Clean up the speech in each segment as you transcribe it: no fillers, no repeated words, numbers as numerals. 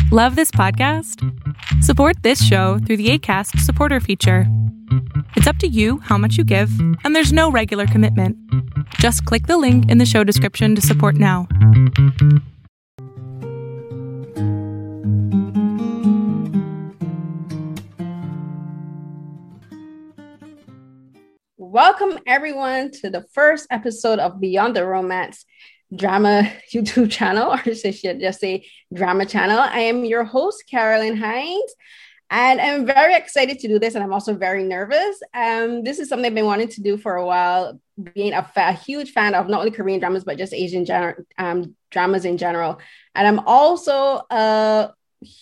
Love this podcast? Support this show through the Acast supporter feature. It's up to you how much you give, and there's no regular commitment. Just click the link in the show description to support now. Welcome everyone to the first episode of Beyond the Romance drama YouTube channel, or I should just say drama channel. I am your host, Carolyn Hines, and I'm very excited to do this, and I'm also very nervous. This is something I've been wanting to do for a while, being a huge fan of not only Korean dramas, but just Asian dramas in general. And I'm also, I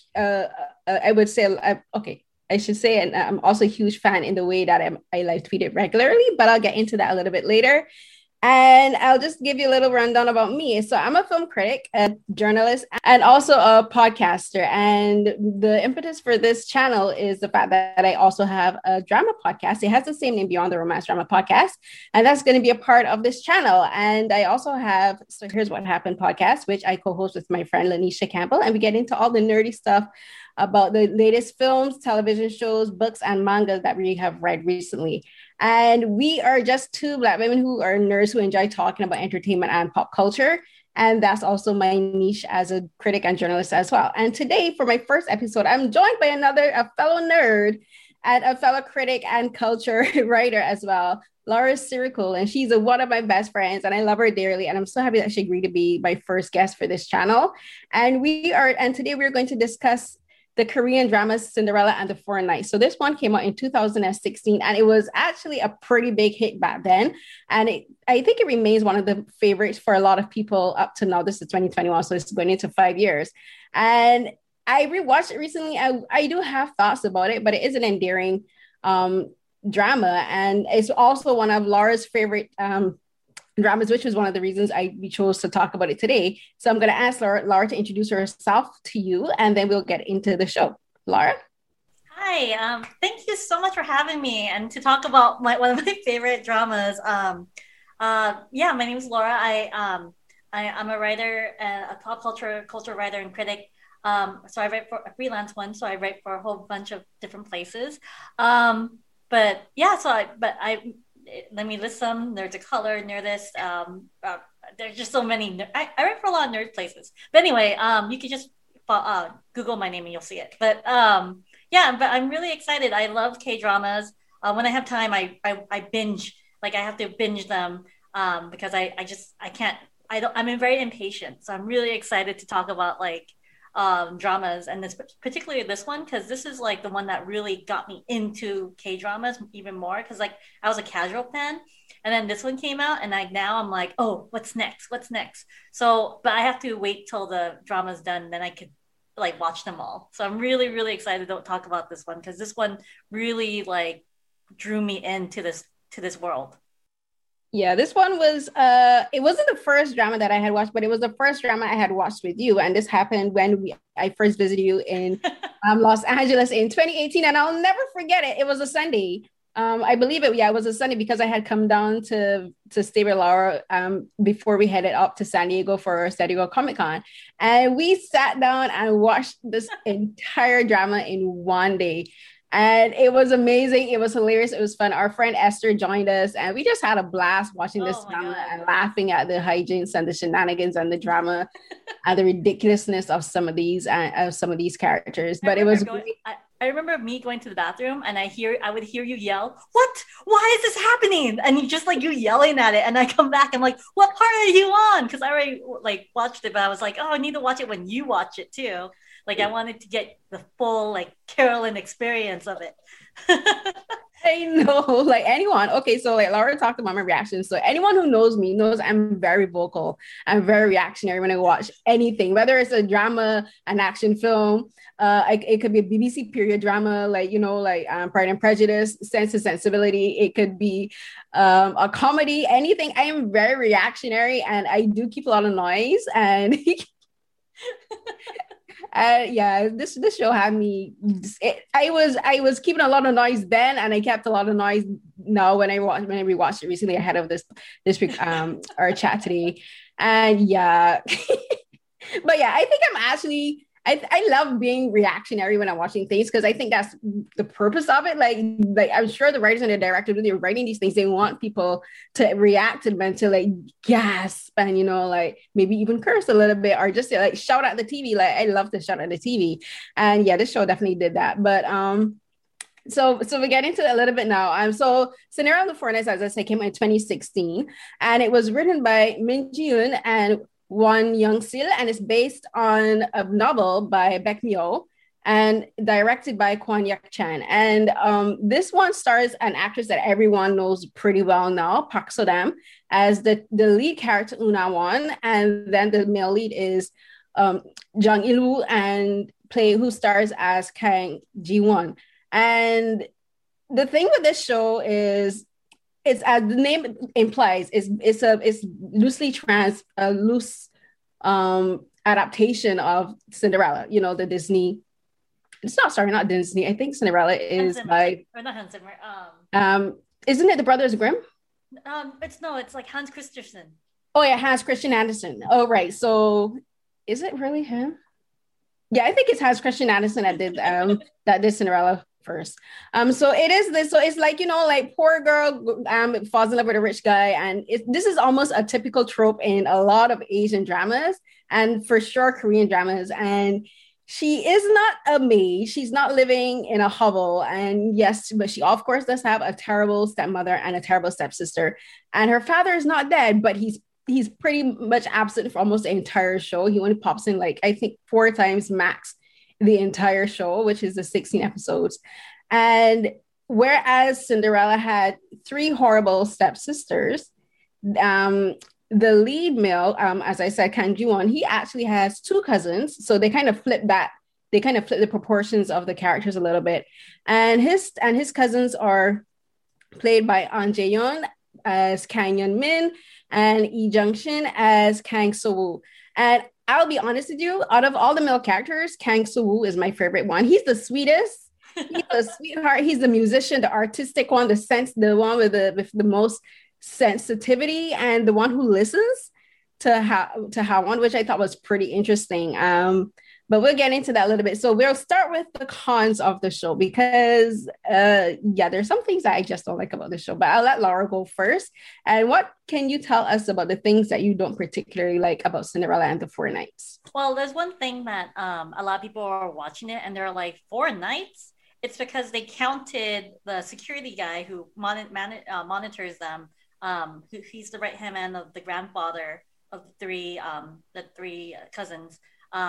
should say, and I'm also a huge fan in the way that I live tweet it regularly, but I'll get into that a little bit later. And I'll just give you a little rundown about me. So I'm a film critic, a journalist, and also a podcaster. And the impetus for this channel is the fact that I also have a drama podcast. It has the same name, Beyond the Romance Drama Podcast. And that's going to be a part of this channel. And I also have So Here's What Happened podcast, which I co-host with my friend Lanisha Campbell. And we get into all the nerdy stuff about the latest films, television shows, books, and mangas that we have read recently. And we are just two Black women who are nerds who enjoy talking about entertainment and pop culture. And that's also my niche as a critic and journalist as well. And today, for my first episode, I'm joined by a fellow nerd and a fellow critic and culture writer as well, Laura Siricul. And she's one of my best friends, and I love her dearly. And I'm so happy that she agreed to be my first guest for this channel. And today we're going to discuss the Korean drama Cinderella and the Four Knights. So this one came out in 2016, and it was actually a pretty big hit back then. And I think it remains one of the favorites for a lot of people up to now. This is 2021, so it's going into 5 years. And I rewatched it recently. I do have thoughts about it, but it is an endearing drama. And it's also one of Laura's favorite dramas, which was one of the reasons we chose to talk about it today. So I'm going to ask Laura to introduce herself to you, and then we'll get into the show. Laura? Hi, thank you so much for having me and to talk about one of my favorite dramas. My name is Laura. I'm a writer, a pop culture writer and critic. So I write for a freelance one, so I write for a whole bunch of different places. Let me list some. Nerds of Color, Nerdist. There's just so many. I write for a lot of nerd places. But anyway, you can just Google my name and you'll see it. But but I'm really excited. I love K-dramas. When I have time, I binge. Like I have to binge them because I'm very impatient. So I'm really excited to talk about dramas, and particularly this one, because this is like the one that really got me into K-dramas even more, because I was a casual fan, and then this one came out, and now I'm like, oh, what's next? So, but I have to wait till the drama's done, then I could watch them all. So I'm really, really excited to talk about this one, because this one really drew me into this world. Yeah, this one was, it wasn't the first drama that I had watched, but it was the first drama I had watched with you. And this happened when I first visited you in Los Angeles in 2018. And I'll never forget it. It was a Sunday. I believe it. Yeah, it was a Sunday because I had come down to stay with Laura before we headed up to San Diego for San Diego Comic-Con. And we sat down and watched this entire drama in one day. And it was amazing. It was hilarious. It was fun. Our friend Esther joined us, and we just had a blast watching this drama and laughing at the hijinks and the shenanigans and the drama and the ridiculousness of some of these characters. But it was great. I remember me going to the bathroom, and I would hear you yell, "What? Why is this happening?" And you just you yelling at it. And I come back, I'm like, "What part are you on?" Because I already watched it, but I was like, "Oh, I need to watch it when you watch it too." I wanted to get the full Carolyn experience of it. I know, anyone. Okay, so Laura talked about my reactions. So anyone who knows me knows I'm very vocal. I'm very reactionary when I watch anything, whether it's a drama, an action film. It could be a BBC period drama, Pride and Prejudice, Sense and Sensibility. It could be a comedy, anything. I am very reactionary, and I do keep a lot of noise. And this show had me. I was keeping a lot of noise then, and I kept a lot of noise now when I rewatched it recently ahead of this week our chat today. And yeah, but yeah, I think I'm actually I love being reactionary when I'm watching things because I think that's the purpose of it. Like I'm sure the writers and the directors, when they're writing these things, they want people to react to them and to like gasp and, you know, like maybe even curse a little bit or just like shout at the TV. Like I love to shout at the TV. And yeah, this show definitely did that. But so we get into it a little bit now. So Cinderella and the Four Knights, as I said, came out in 2016, and it was written by Min Ji-yoon and Won Young-sil, and it's based on a novel by Baek Myo and directed by Kwon Yak-chan. And this one stars an actress that everyone knows pretty well now, Park So-dam, as the lead character Una Won, and then the male lead is Jung Il-woo, and who stars as Kang Ji-won. And the thing with this show is, it's as the name implies, it's loose adaptation of Cinderella. You know, the Disney. Not Disney. I think Cinderella is by. Or not Hans Zimmer. Isn't it the Brothers Grimm? It's like Hans Christensen. Oh yeah, Hans Christian Andersen. Oh right. So is it really him? Yeah, I think it's Hans Christian Andersen that did Cinderella first. So it is this. So it's like, you know, like poor girl falls in love with a rich guy, and this is almost a typical trope in a lot of Asian dramas, and for sure Korean dramas. And she is not a maid. She's not living in a hovel. And yes, but she of course does have a terrible stepmother and a terrible stepsister. And her father is not dead, but he's pretty much absent for almost the entire show. He only pops in like I think 4 times max the entire show, which is the 16 episodes. And whereas Cinderella had 3 horrible stepsisters, the lead male, as I said, Kang Ji-won, he actually has 2 cousins. So they kind of flip that. They kind of flip the proportions of the characters a little bit. And his cousins are played by An Jae-yeon as Kang Yeon-min and Lee Jung-shin as Kang So-woo. And I'll be honest with you, out of all the male characters, Kang So-woo is my favorite one. He's the sweetest. He's a sweetheart. He's the musician, the artistic one, the one with the most sensitivity, and the one who listens to Ha-won, which I thought was pretty interesting. But we'll get into that a little bit. So we'll start with the cons of the show because, there's some things that I just don't like about the show. But I'll let Laura go first. And what can you tell us about the things that you don't particularly like about Cinderella and the Four Knights? Well, there's one thing that a lot of people are watching it and they're like, 4 Knights? It's because they counted the security guy who monitors them. He's the right-hand man of the grandfather of the three cousins.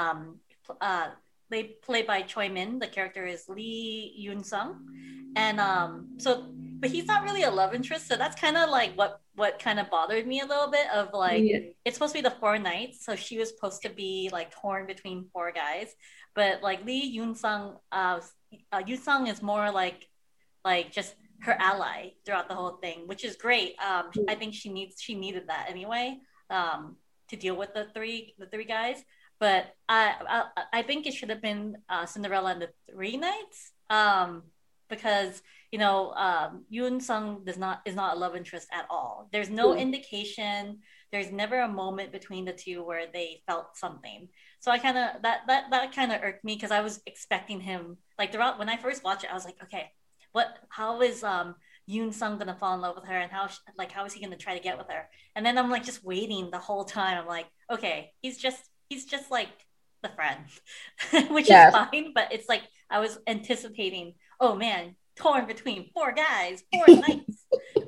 They played by Choi Min. The character is Lee Yoon-sung, and but he's not really a love interest. So that's kind of like what kind of bothered me a little bit. Of like, It's supposed to be the 4 Knights, so she was supposed to be like torn between 4 guys. But like Lee Yoon-sung, Yoon-sung is more like just her ally throughout the whole thing, which is great. I think she needed that anyway to deal with the three guys. But I think it should have been Cinderella and the 3 Knights, because Yoon Sung is not a love interest at all. There's no indication. There's never a moment between the two where they felt something. So I kind of that kind of irked me because I was expecting him like throughout when I first watched it. I was like, okay, how is Yoon Sung gonna fall in love with her, and how is he gonna try to get with her? And then I'm like just waiting the whole time. I'm like, okay, he's just like the friend, which is fine. But it's like I was anticipating, oh man, torn between 4 guys, 4 Knights.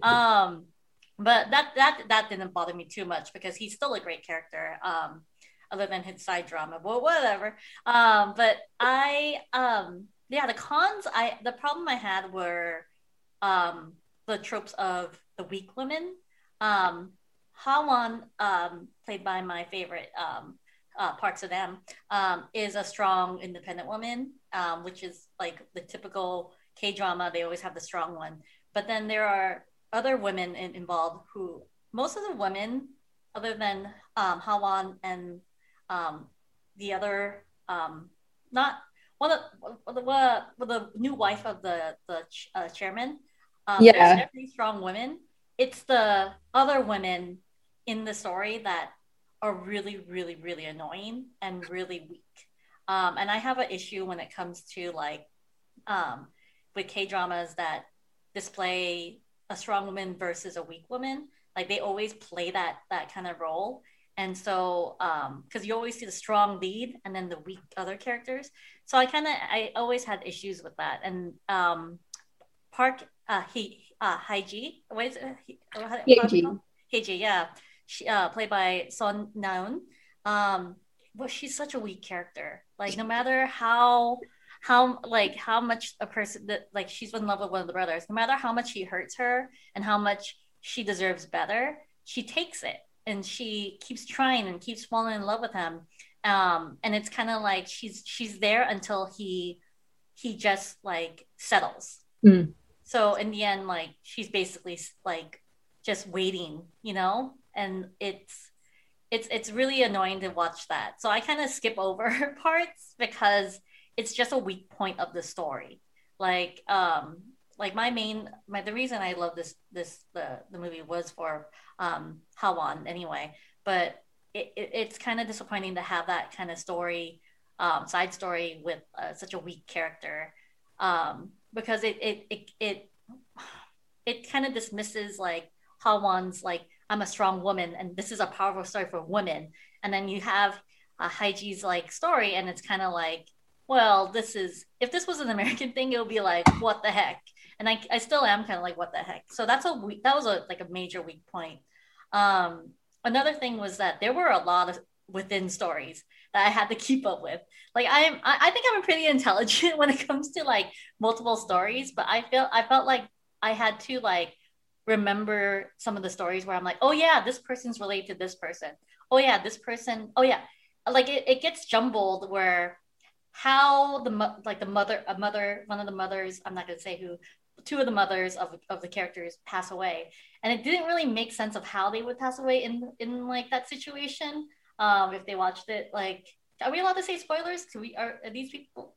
But that didn't bother me too much because he's still a great character. Other than his side drama, but whatever. But the cons. The problem I had were the tropes of the weak women. Ha-won, played by my favorite Park So-dam, is a strong, independent woman, which is like the typical K-drama. They always have the strong one. But then there are other women involved who, most of the women, other than Ha-won and the other, not one of the new wife of the chairman. There's definitely strong women. It's the other women in the story that are really, really, really annoying and really weak. And I have an issue when it comes to like with K-dramas that display a strong woman versus a weak woman. Like they always play that kind of role. And so, because you always see the strong lead and then the weak other characters. So I always had issues with that. And Park Hae-ji, what is it? Hae-ji, yeah. She, played by Son Naeun. Well, she's such a weak character. Like no matter how much a person that like she's in love with one of the brothers, no matter how much he hurts her and how much she deserves better, she takes it and she keeps trying and keeps falling in love with him. And it's kind of like she's there until he just like settles. So in the end, like she's basically like just waiting, you know, and it's really annoying to watch that. So I kind of skip over parts because it's just a weak point of the story. Like the reason I love the movie was for Hawon anyway, but it's kind of disappointing to have that kind of story, side story with such a weak character, because it kind of dismisses like Hawon's like I'm a strong woman and this is a powerful story for women, and then you have Hae-ji's like story and it's kind of like, well, if this was an American thing, it would be like, what the heck? And I still am kind of like, what the heck? So that was a major weak point. Another thing was that there were a lot of within stories that I had to keep up with. Like I think I'm pretty intelligent when it comes to like multiple stories, but I felt like I had to like remember some of the stories where I'm like, oh yeah, this person's related to this person. Oh yeah, this person. Oh yeah, like it gets jumbled where how one of the mothers, I'm not going to say who, two of the mothers of the characters pass away, and it didn't really make sense of how they would pass away in like that situation. If they watched it, like, are we allowed to say spoilers? Are these people?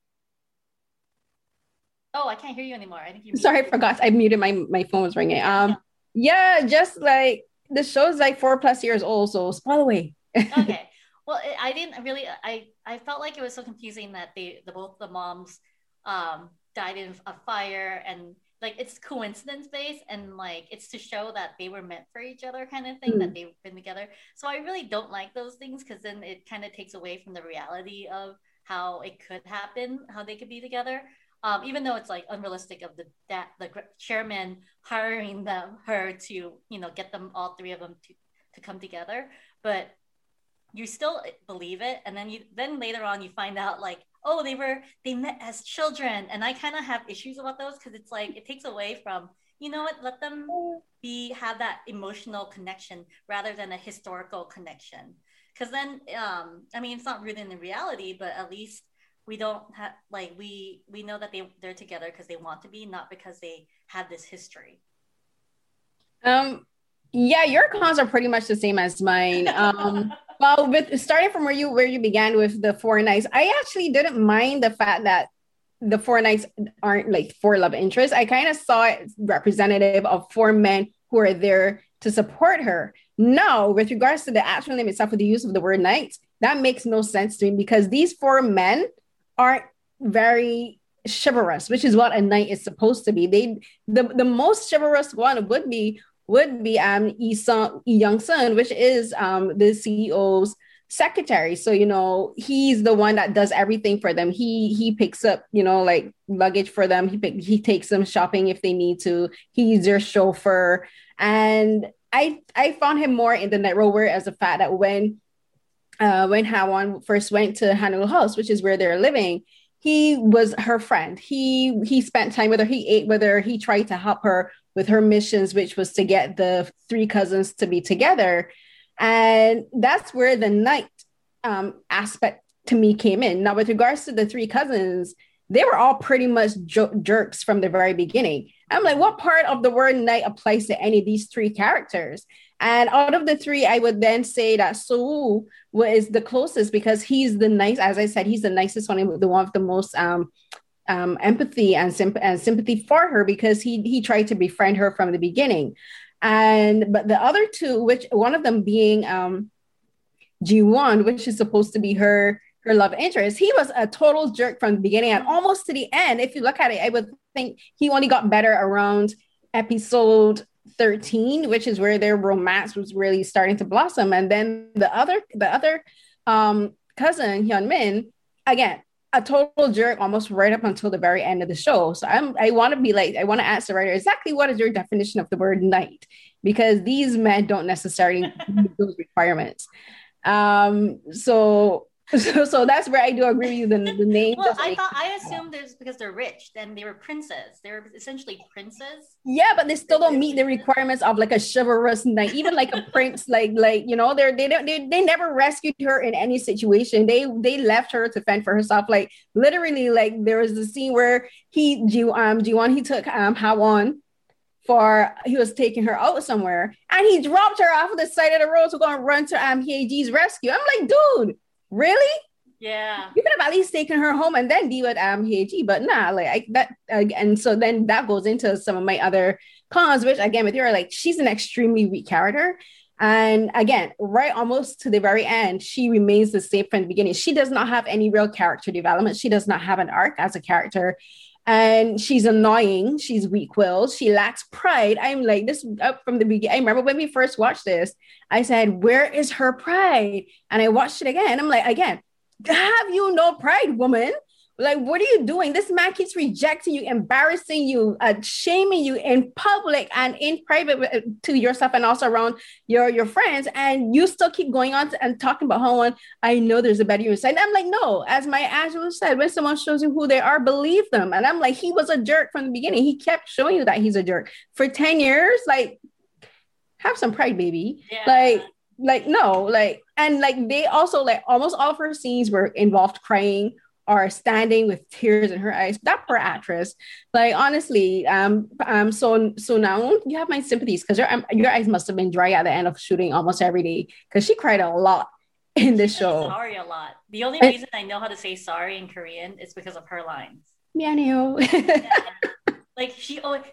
Oh, I can't hear you anymore. I think you. Sorry, I forgot. I muted my phone was ringing. Yeah, just like the show's like 4+ years old, so spoil away. Okay. Well, I didn't really. I felt like it was so confusing that both the moms died in a fire, and like it's coincidence based, and like it's to show that they were meant for each other, kind of thing, that they've been together. So I really don't like those things because then it kind of takes away from the reality of how it could happen, how they could be together. Even though it's like unrealistic of the chairman hiring her to get them, all three of them to come together, but you still believe it, and then later on you find out like, oh, they met as children, and I kind of have issues about those because it's like it takes away from, let them have that emotional connection rather than a historical connection, because then it's not rooted in the reality, but at least we don't have like we know that they're together because they want to be, not because they have this history. Yeah, your cons are pretty much the same as mine. Well, with starting from where you began with the four knights, I actually didn't mind the fact that the four knights aren't like four love interests. I kind of saw it representative of four men who are there to support her. Now, with regards to the actual name itself, with the use of the word knights, that makes no sense to me because these four men aren't very chivalrous, which is what a knight is supposed to be. The most chivalrous one would be Lee Young-sun, which is the CEO's secretary. So he's the one that does everything for them. He picks up like luggage for them. He takes them shopping if they need to. He's their chauffeur, and I found him more in the knight role, whereas the fact that when Hawon first went to Hanul House, which is where they're living, he was her friend. He spent time with her. He ate with her. He tried to help her with her missions, which was to get the three cousins to be together. And that's where the knight aspect to me came in. Now, with regards to the three cousins, they were all pretty much jerks from the very beginning. I'm like, what part of the word knight applies to any of these three characters? And out of the three, I would then say that Soo is the closest because he's the nice, as I said, he's the nicest one, the one with the most empathy and sympathy for her because he tried to befriend her from the beginning. But the other two, which one of them being Ji-won, which is supposed to be her her love interest. He was a total jerk from the beginning and almost to the end. If you look at it, I would think he only got better around episode 13, which is where their romance was really starting to blossom. And then the other cousin, Hyun Min, again, a total jerk almost right up until the very end of the show. So I want to ask the writer, exactly what is your definition of the word knight? Because these men don't necessarily meet those requirements. So that's where I do agree with you. The name. Well, I assumed it's because they're rich and they were princes. They were essentially princes. Yeah, but they still don't meet the requirements of like a chivalrous knight, even like a prince. Like they never rescued her in any situation. They left her to fend for herself. Like literally, like there was the scene where Jiwon he took Hawon he was taking her out somewhere and he dropped her off the side of the road to go and run to Hyeji's rescue. I'm like, dude. Really? Yeah. You could have at least taken her home and then be with Hyeji, but nah, and so then that goes into some of my other cons, which again, with her, like she's an extremely weak character. And again, right almost to the very end, she remains the same from the beginning. She does not have any real character development. She does not have an arc as a character. And she's annoying. She's weak-willed. She lacks pride. I'm like this up from the beginning. I remember when we first watched this, I said, where is her pride? And I watched it again. I'm like, again, have you no pride, woman? Like, what are you doing? This man keeps rejecting you, embarrassing you, shaming you in public and in private to yourself and also around your friends. And you still keep going on and talking about how I know there's a better you inside. And I'm like, no, as Maya Angelou said, when someone shows you who they are, believe them. And I'm like, he was a jerk from the beginning. He kept showing you that he's a jerk for 10 years. Like, have some pride, baby. Yeah. Like, no, like, and like, they also like almost all of her scenes were involved crying or standing with tears in her eyes. That poor actress. Like honestly, so now you have my sympathies because your eyes must have been dry at the end of shooting almost every day because she cried a lot in this show. Sorry a lot. The only reason I know how to say sorry in Korean is because of her lines. Mianeo. Yeah. Like she always,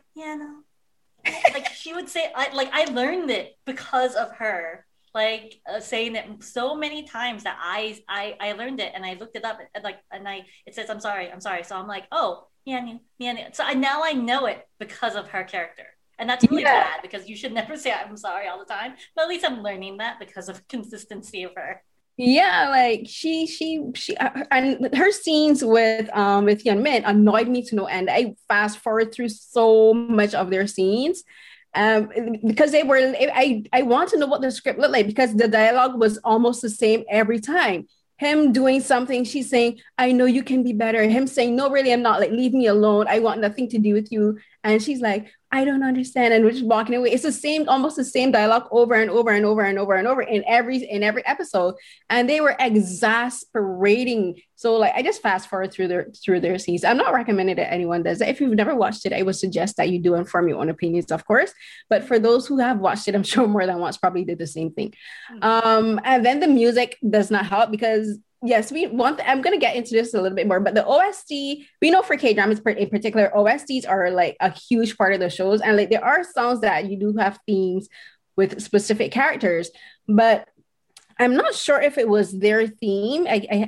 like she would say, I learned it because of her. Like saying it so many times that I learned it and I looked it up and it says I'm sorry. So I'm like, oh yeah. So now I know it because of her character, and that's really bad because you should never say I'm sorry all the time. But at least I'm learning that because of consistency of her. Yeah, like she and her scenes with Hyun Min annoyed me to no end. I fast forward through so much of their scenes. Because I want to know what the script looked like because the dialogue was almost the same every time. Him doing something, she's saying, I know you can be better. Him saying, no, really, I'm not. Like, leave me alone. I want nothing to do with you. And she's like, I don't understand. And we're just walking away. It's almost the same dialogue over and over and over and over and over in every episode. And they were exasperating. So like, I just fast forward through their scenes. I'm not recommending that anyone does that. If you've never watched it, I would suggest that you do and form your own opinions, of course. But for those who have watched it, I'm sure more than once probably did the same thing. And then the music does not help because yes, I'm going to get into this a little bit more, but the OST, we know for K-dramas in particular, OSTs are like a huge part of the shows. And like, there are songs that you do have themes with specific characters, but I'm not sure if it was their theme.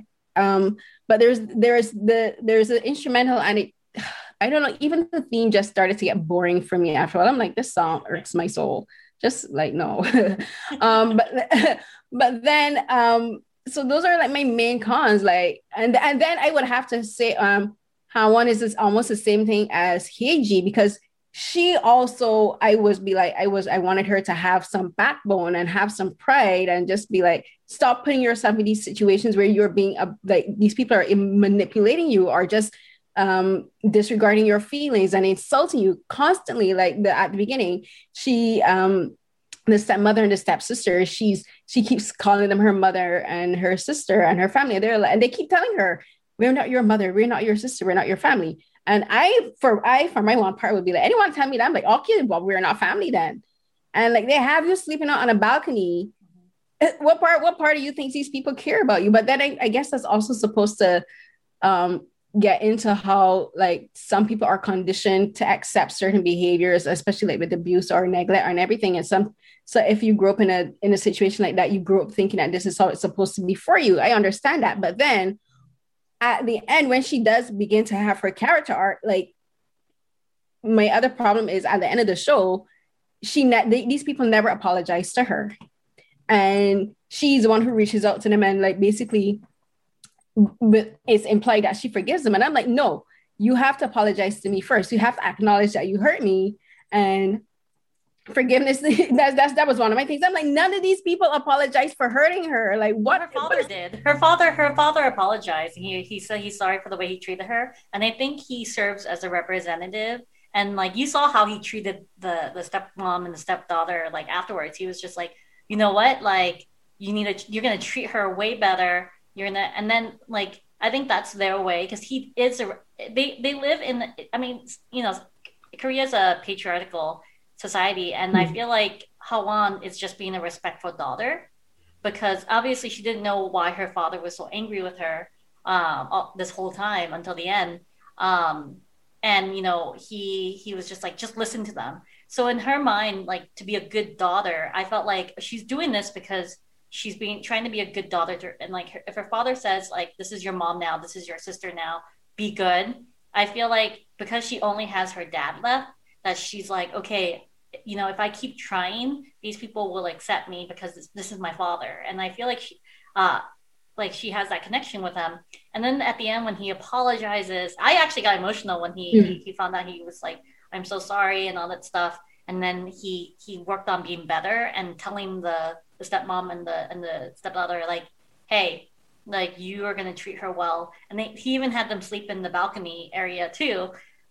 But there's an instrumental and I don't know, even the theme just started to get boring for me after a while. I'm like, this song irks my soul. Just like, no. But then, so those are like my main cons, like, and then I would have to say, Hawon is almost the same thing as Hyeji because she also, I wanted her to have some backbone and have some pride and just be like, stop putting yourself in these situations where you're being like, these people are manipulating you or just disregarding your feelings and insulting you constantly. Like at the beginning, she, the stepmother and the stepsister, she keeps calling them her mother and her sister and her family. And they keep telling her, we're not your mother, we're not your sister, we're not your family. And for my one part would be like, anyone tell me that? I'm like, okay, well, we're not family then. And like, they have you sleeping out on a balcony. What part do you think these people care about you? But then I guess that's also supposed to get into how like some people are conditioned to accept certain behaviors, especially like with abuse or neglect and everything. And so if you grew up in a situation like that, you grew up thinking that this is how it's supposed to be for you. I understand that. But then at the end, when she does begin to have her character arc, like my other problem is at the end of the show, these people never apologize to her. And she's the one who reaches out to them and like basically it's implied that she forgives them. And I'm like, no, you have to apologize to me first. You have to acknowledge that you hurt me. And forgiveness, that was one of my things. I'm like, none of these people apologize for hurting her. Like what? Her father did. Her father apologized. He said he's sorry for the way he treated her. And I think he serves as a representative. And like you saw how he treated the stepmom and the stepdaughter, like afterwards, he was just like, you know what? Like you're gonna treat her way better. And then like I think that's their way because he is they live in I mean, you know, Korea's a patriarchal society, and I feel like Hawan is just being a respectful daughter because obviously she didn't know why her father was so angry with her this whole time until the end. And you know, he was just like, just listen to them. So in her mind, like to be a good daughter, I felt like she's doing this because she's trying to be a good daughter and like if her father says like, this is your mom now, this is your sister now, be good. I feel like because she only has her dad left, that she's like, okay, you know, if I keep trying, these people will accept me because this is my father. And I feel like she has that connection with him. And then at the end, when he apologizes, I actually got emotional when he found out. He was like, I'm so sorry and all that stuff. And then he worked on being better and telling the stepmom and the stepdaughter, like, hey, like you are going to treat her well. And he even had them sleep in the balcony area too.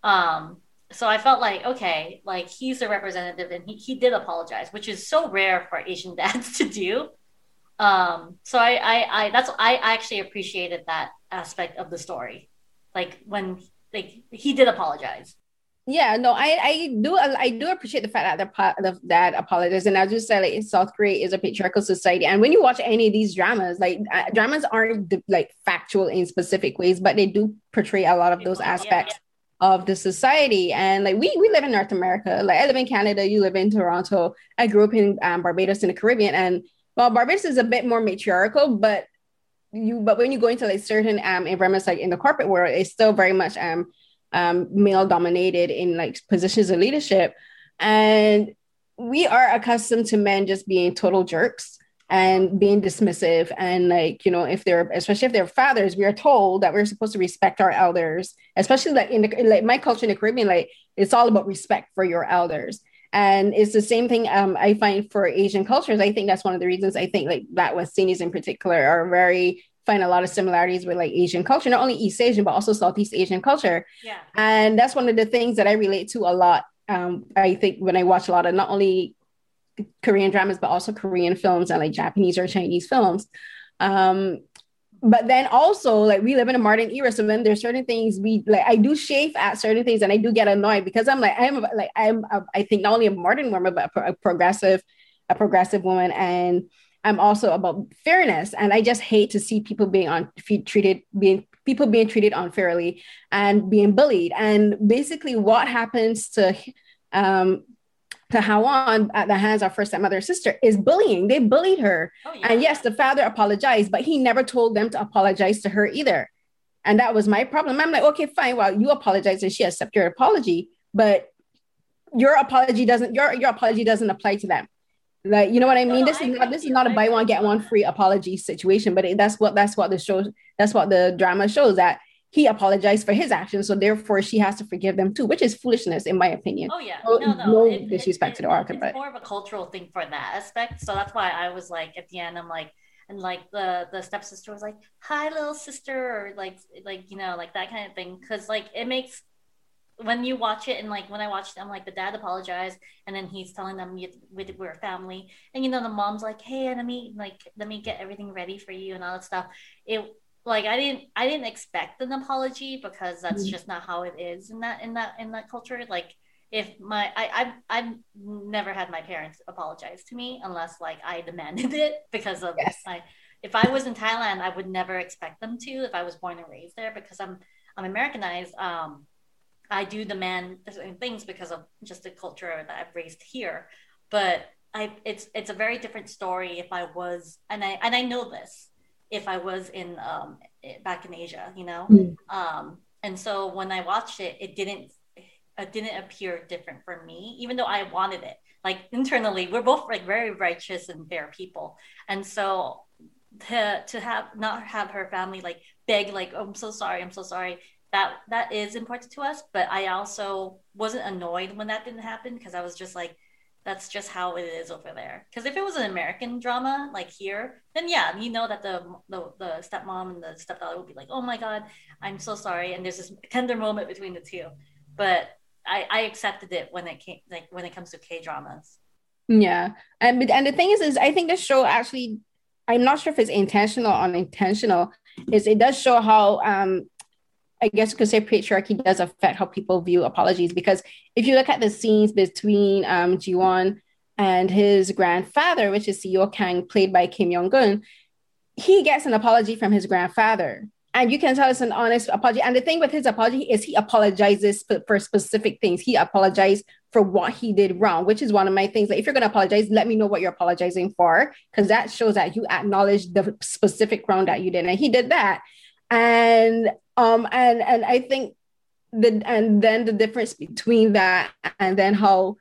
So I felt like, okay, like he's the representative and he did apologize, which is so rare for Asian dads to do. So I actually appreciated that aspect of the story. Like when he did apologize. Yeah, no, I do appreciate the fact that the dad apologized. And I just say like South Korea is a patriarchal society. And when you watch any of these dramas, like dramas aren't like factual in specific ways, but they do portray a lot of those aspects of the society. And like we live in North America. Like I live in Canada, you live in Toronto. I grew up in Barbados in the Caribbean, and well, Barbados is a bit more matriarchal, but when you go into like certain environments like in the corporate world, it's still very much male dominated in like positions of leadership. And we are accustomed to men just being total jerks and being dismissive. And like, you know, especially if they're fathers, we are told that we're supposed to respect our elders, especially like in like my culture in the Caribbean, like it's all about respect for your elders. And it's the same thing I find for Asian cultures. I think that's one of the reasons I think like Black West Indies in particular find a lot of similarities with like Asian culture, not only East Asian, but also Southeast Asian culture. Yeah. And that's one of the things that I relate to a lot. I think when I watch a lot of not only Korean dramas, but also Korean films and like Japanese or Chinese films. But then also like we live in a modern era. So then there's certain things I do chafe at certain things and I do get annoyed because I think not only a modern woman, but a progressive woman. And I'm also about fairness. And I just hate to see people being treated unfairly and being bullied. And basically what happens to Hawan at the hands of her stepmother sister is bullying. They bullied her. Oh, yeah. And yes, the father apologized, but he never told them to apologize to her either. And that was my problem. I'm like, okay, fine. Well, you apologize and she accepts your apology, but your apology doesn't apply to them. Like, you know what I mean? This is not a buy one, get one free apology situation, but that's what the drama shows, that he apologized for his actions, so therefore she has to forgive them too, which is foolishness in my opinion. Oh yeah, no disrespect to the author, but it's more of a cultural thing for that aspect. So that's why I was like, at the end, I'm like, and like the stepsister was like, "Hi, little sister," or like you know, like that kind of thing, because like it makes, when you watch it, and like when I watched it, I'm like, the dad apologized, and then he's telling them we're a family, and you know the mom's like, hey, let me get everything ready for you and all that stuff. It like I didn't expect an apology because that's just not how it is in that culture. Like if I've never had my parents apologize to me unless like I demanded it because of if I was in Thailand, I would never expect them to if I was born and raised there, because I'm Americanized, I do demand certain things because of just the culture that I've raised here. But it's a very different story if I was, and I know this, if I was in back in Asia, you know. And so when I watched it, it didn't appear different for me, even though I wanted it. Like internally, we're both like very righteous and fair people, and so to have not have her family like beg like, oh, I'm so sorry, that is important to us. But I also wasn't annoyed when that didn't happen, because I was just like, that's just how it is over there. Because if it was an American drama like here, then yeah, you know that the stepmom and the stepdaughter would be like, oh my god, I'm so sorry, and there's this tender moment between the two. But I accepted it when it comes to K dramas. Yeah. And the thing is I think the show actually, I'm not sure if it's intentional or unintentional, is it does show how I guess you could say patriarchy does affect how people view apologies. Because if you look at the scenes between Ji-won and his grandfather, which is Seo Kang, played by Kim Young-gun, he gets an apology from his grandfather. And you can tell it's an honest apology. And the thing with his apology is he apologizes for specific things. He apologized for what he did wrong, which is one of my things. Like, if you're going to apologize, let me know what you're apologizing for, because that shows that you acknowledge the specific wrong that you did. And he did that. And I think and then the difference between that and then how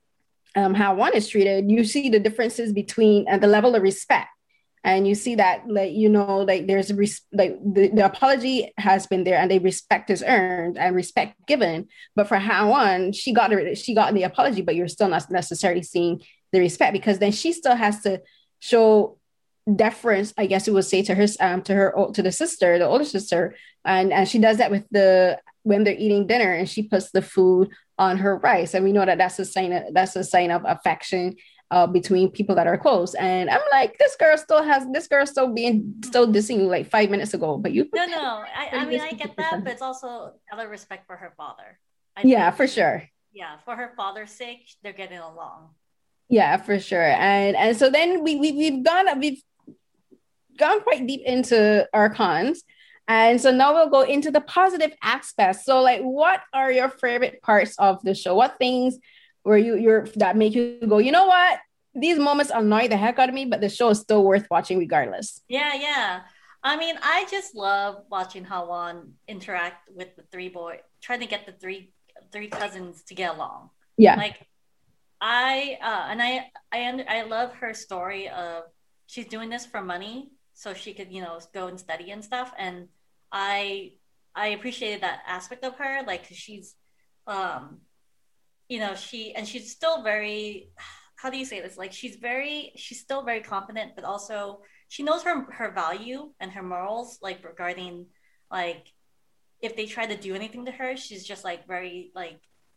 one is treated, you see the differences between the level of respect. And you see that, like, you know, like there's the apology has been there and the respect is earned and respect given. But for Ha-won, she got the apology, but you're still not necessarily seeing the respect, because then she still has to show deference, I guess it would say, to her to the sister, the older sister, and she does that with when they're eating dinner and she puts the food on her rice, and we know that that's a sign of affection between people that are close. And I'm like, this girl still dissing you like 5 minutes ago, but you no. I mean, I get that, but it's also out of respect for her father. For sure. Yeah, for her father's sake, they're getting along. Yeah, for sure. And so then we've gone quite deep into our cons. And so now we'll go into the positive aspects. So, like, what are your favorite parts of the show? What things were that make you go, you know what? These moments annoy the heck out of me, but the show is still worth watching regardless. Yeah. I mean, I just love watching Ha-won interact with the trying to get the three cousins to get along. Yeah. Like, I love her story of she's doing this for money so she could, you know, go and study and stuff. And I appreciated that aspect of her, like, 'cause she's, you know, she's still very, how do you say this? Like, she's still very confident, but also she knows her value and her morals, like, regarding, like, if they try to do anything to her, she's just like very like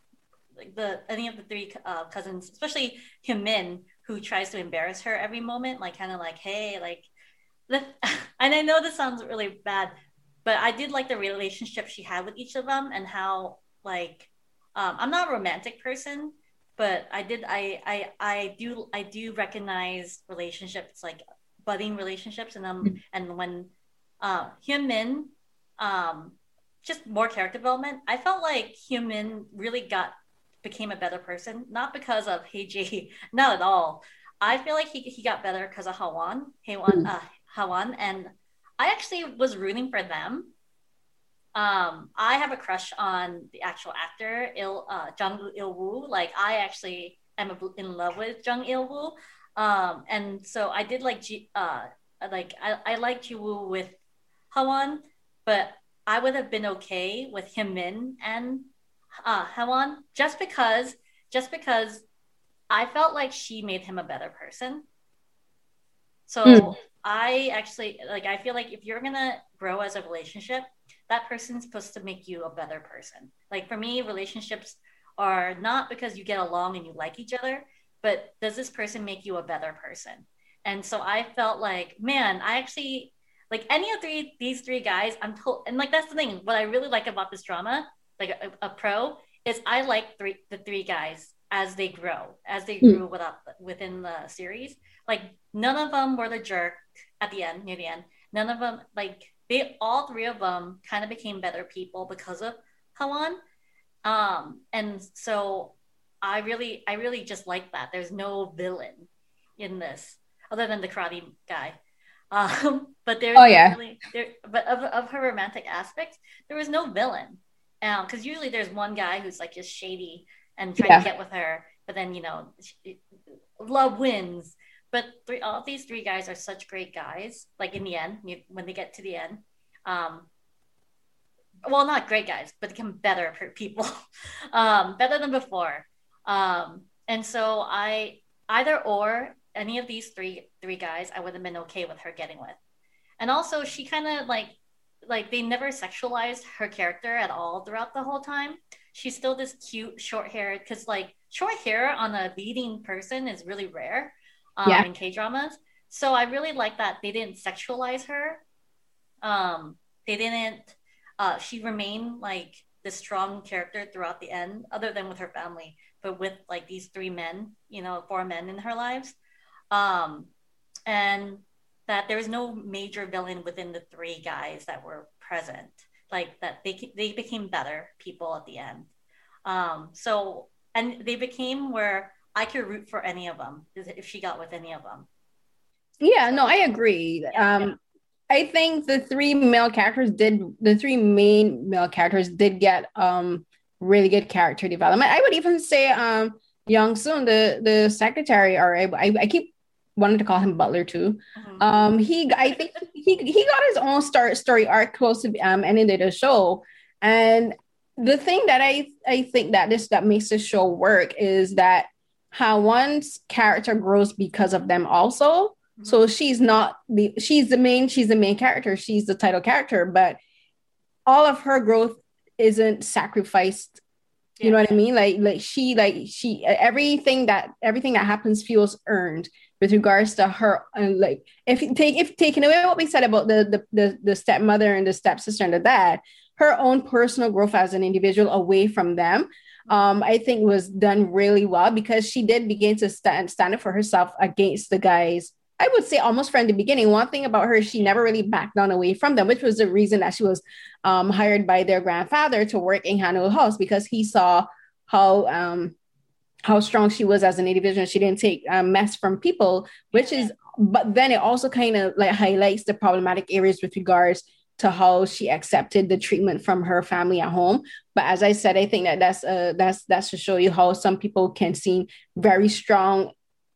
any of the three cousins, especially Hyun-min, who tries to embarrass her every moment, like, kind of like, hey, like, and I know this sounds really bad, but I did like the relationship she had with each of them, and how, like, I'm not a romantic person, but I do recognize relationships, like budding relationships, and and when Hyun-min, just more character development, I felt like Hyun-min really became a better person, not because of Hae-jae, not at all. I feel like he got better because of Ha-won, and I actually was rooting for them. I have a crush on the actual actor, Jung Il-woo. Like, I actually am in love with Jung Il-woo. And so I did like, I liked Ji-woo with Ha-won, but I would have been okay with Hyun-min and Ha-won, just because I felt like she made him a better person. So I actually, like, I feel like if you're gonna grow as a relationship, that person's supposed to make you a better person. Like, for me, relationships are not because you get along and you like each other, but does this person make you a better person? And so I felt like, man, I actually, like, any of these three guys, and like, that's the thing. What I really like about this drama, like a pro, is I like the three guys as they grew within the series. Like, none of them were the jerk near the end. None of them, like, they all three of them kind of became better people because of Hawan. And so I really just like that. There's no villain in this other than the karate guy. But there's really there, but of her romantic aspect, there was no villain. Because usually there's one guy who's like just shady and trying to get with her, but then love wins. But all these three guys are such great guys. Like in the end, when they get to the end, well, not great guys, but become better people, better than before. And so either or any of these three guys, I would have been okay with her getting with. And also, she kind of like they never sexualized her character at all throughout the whole time. She's still this cute short hair, because like short hair on a leading person is really rare in K-dramas. So I really like that they didn't sexualize her. They didn't. She remained like this strong character throughout the end, other than with her family, but with like these three men, four men in her lives. And that there was no major villain within the three guys that were present, like that they became better people at the end. So, and they became where I could root for any of them if she got with any of them. Yeah, no, I agree. I think the three main male characters did get really good character development. I would even say Young Soon, the secretary, or I keep wanted to call him Butler too. I think he got his own story arc close to ending of the show. And the thing that I think that makes this show work is that how one's character grows because of them also. So she's the main character. She's the title character, but all of her growth isn't sacrificed. You know what I mean? Like she everything that happens feels earned with regards to her. And like if taking away what we said about the stepmother and the stepsister and the dad, her own personal growth as an individual away from them, I think was done really well, because she did begin to stand up for herself against the guys. I would say almost from the beginning. One thing about her, she never really backed down away from them, which was the reason that she was hired by their grandfather to work in Hanover House, because he saw how strong she was as an individual. She didn't take mess from people, but then it also kind of like highlights the problematic areas with regards to how she accepted the treatment from her family at home. But as I said, I think that's to show you how some people can seem very strong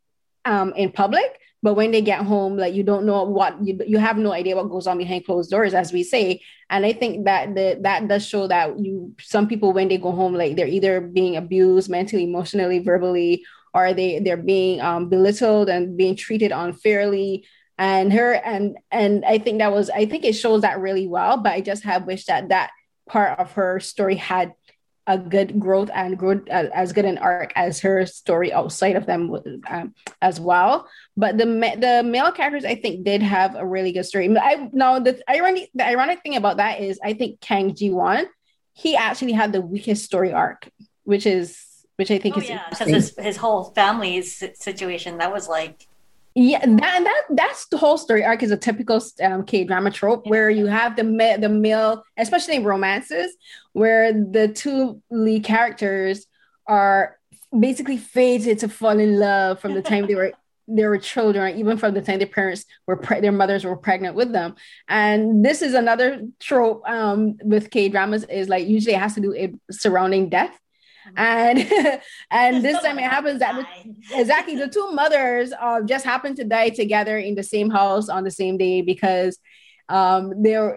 in public, but when they get home, like you don't know you have no idea what goes on behind closed doors, as we say. And I think that that does show that some people, when they go home, like they're either being abused mentally, emotionally, verbally, or they're being belittled and being treated unfairly. And I think it shows that really well. But I just have wished that part of her story had a good growth and as good an arc as her story outside of them as well. But the male characters, I think, did have a really good story. The ironic thing about that is I think Kang Ji-won, he actually had the weakest story arc, which I think is because his whole family's situation, that was like. Yeah, that's the whole story arc is a typical K-drama trope where you have the male, especially in romances, where the two lead characters are basically fated to fall in love from the time they were children, or even from the time their mothers were pregnant with them. And this is another trope with K-dramas, is like usually it has to do with surrounding death. And this time it happens that exactly the two mothers just happened to die together in the same house on the same day, because there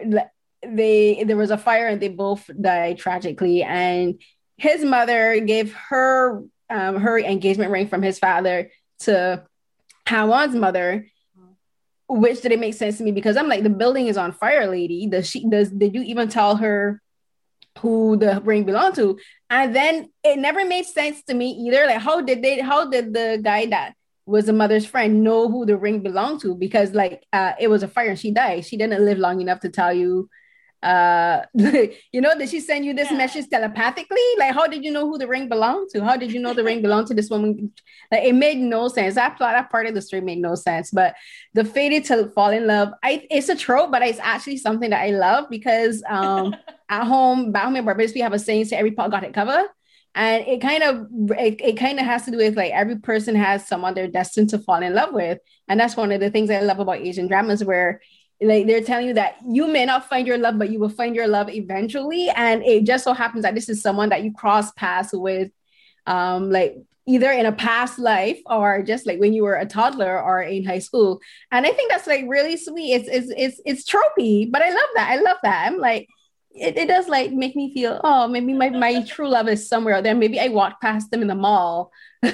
was a fire and they both died tragically. And his mother gave her engagement ring from his father to Hawan's mother, which didn't make sense to me, because I'm like, the building is on fire, lady. Did you even tell her who the ring belonged to? And then it never made sense to me either. Like, how did the guy that was the mother's friend know who the ring belonged to? Because it was a fire and she died. She didn't live long enough to tell you did she send you this message telepathically? Like, how did you know who the ring belonged to? How did you know the ring belonged to this woman? Like, it made no sense. That part of the story made no sense. But the fated to fall in love, it's a trope, but it's actually something that I love because back home in Barbados, we have a saying, say every pot got it covered. And it kind of has to do with like every person has someone they're destined to fall in love with. And that's one of the things I love about Asian dramas, where like they're telling you that you may not find your love, but you will find your love eventually. And it just so happens that this is someone that you cross paths with, like either in a past life or just like when you were a toddler or in high school. And I think that's like really sweet. It's tropey, but I love that. I'm like, it does like make me feel, oh, maybe my true love is somewhere out there. Maybe I walked past them in the mall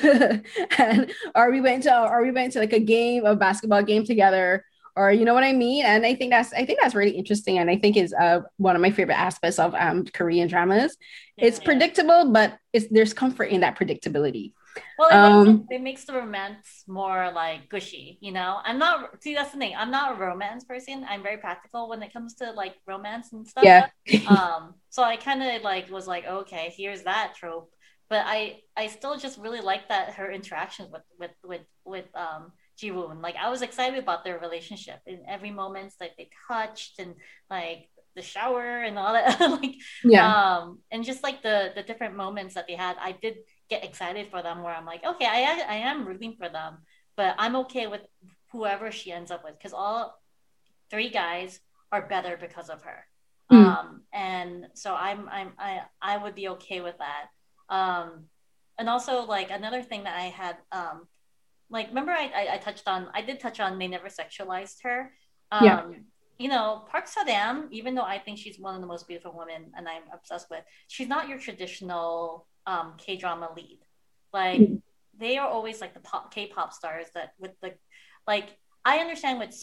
or we went to like a basketball game together, or you know what I mean? And I think that's really interesting. And I think is one of my favorite aspects of Korean dramas. It's predictable, but there's comfort in that predictability. Well, it makes the romance more like gushy, you know? That's the thing. I'm not a romance person. I'm very practical when it comes to like romance and stuff. Yeah. So I kind of like was like, okay, here's that trope. But I still just really like that her interaction with Ji-woon. Like I was excited about their relationship in every moment that they touched and like the shower and all that. And just like the different moments that they had, I did get excited for them, where I'm like, okay, I am rooting for them, but I'm okay with whoever she ends up with, because all three guys are better because of her. And so I would be okay with that. And also like another thing that I had, like remember I did touch on they never sexualized her. You know, Park Seo-dam, even though I think she's one of the most beautiful women and I'm obsessed with, she's not your traditional K-drama lead. Like they are always like the K-pop stars that with the like I understand with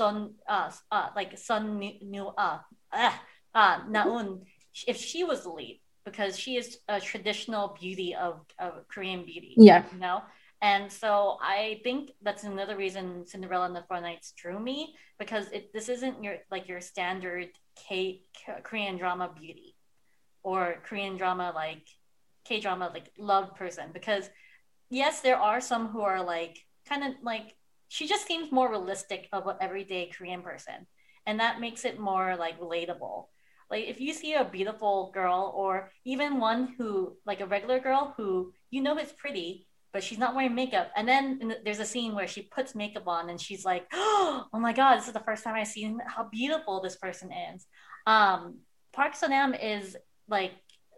Naeun if she was the lead, because she is a traditional beauty of Korean beauty. Yeah. You know? And so I think that's another reason Cinderella and the Four Knights drew me, because this isn't your standard Korean drama beauty or Korean drama like K-drama like love person. Because yes, there are some who are like kind of like, she just seems more realistic of an everyday Korean person, and that makes it more like relatable. Like if you see a beautiful girl, or even one who like a regular girl who you know is pretty but she's not wearing makeup, and then there's a scene where she puts makeup on and she's like, oh my god, this is the first time I've seen how beautiful this person is. Park Seo-dam is like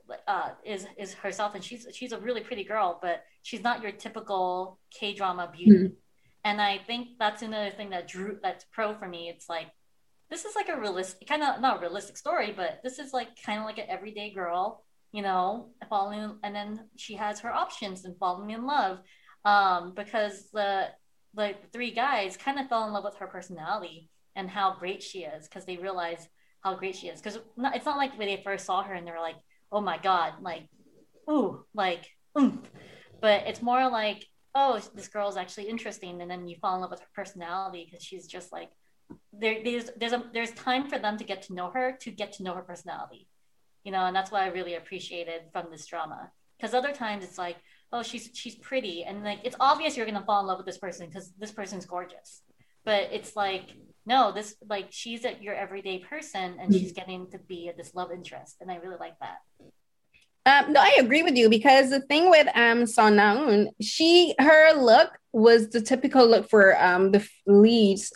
is herself, and she's a really pretty girl, but she's not your typical K-drama beauty. And I think that's another thing that's pro for me. It's like, this is like a realistic, kind of not a realistic story, but this is like kind of like an everyday girl, you know, falling, and then she has her options and falling in love, because the three guys kind of fell in love with her personality and how great she is, because they realize how great she is. Because it's not like when they first saw her and they were like, oh my god, like, ooh, like, but it's more like, oh, this girl is actually interesting, and then you fall in love with her personality because she's just like, there's time for them to get to know her personality, you know. And that's what I really appreciated from this drama, because other times it's like, oh, she's pretty, and like it's obvious you're gonna fall in love with this person because this person's gorgeous, but it's like, no, this, like, she's your everyday person and she's getting to be this love interest, and I really like that. No, I agree with you, because the thing with Son Naeun, her look was the typical look for the leads,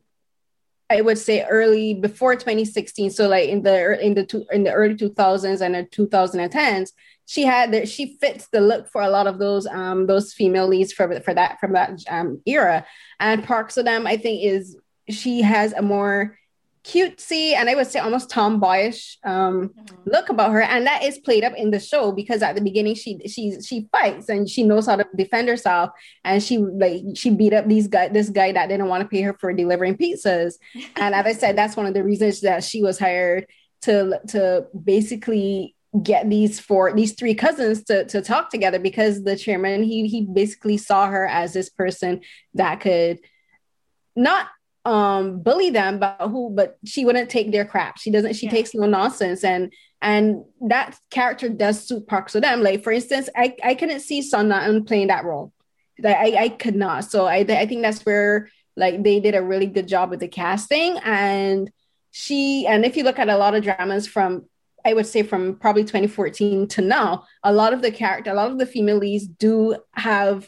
I would say before 2016. So like in the early 2000s and the 2010s, she fits the look for a lot of those female leads from that era. And Park Seo-dam, I think, she has a more cutesy, and I would say almost tomboyish look about her, and that is played up in the show, because at the beginning she fights and she knows how to defend herself, and she beat up this guy that didn't want to pay her for delivering pizzas. And as I said, that's one of the reasons that she was hired to basically get these three cousins to talk together, because the chairman, he basically saw her as this person that could not bully them, but she wouldn't take their crap. She takes no nonsense. And that character does suit Park So-dam. Like, for instance, I couldn't see Son Na-eun playing that role. I could not. So I think that's where like they did a really good job with the casting. And if you look at a lot of dramas from, I would say from probably 2014 to now, a lot of the female leads do have,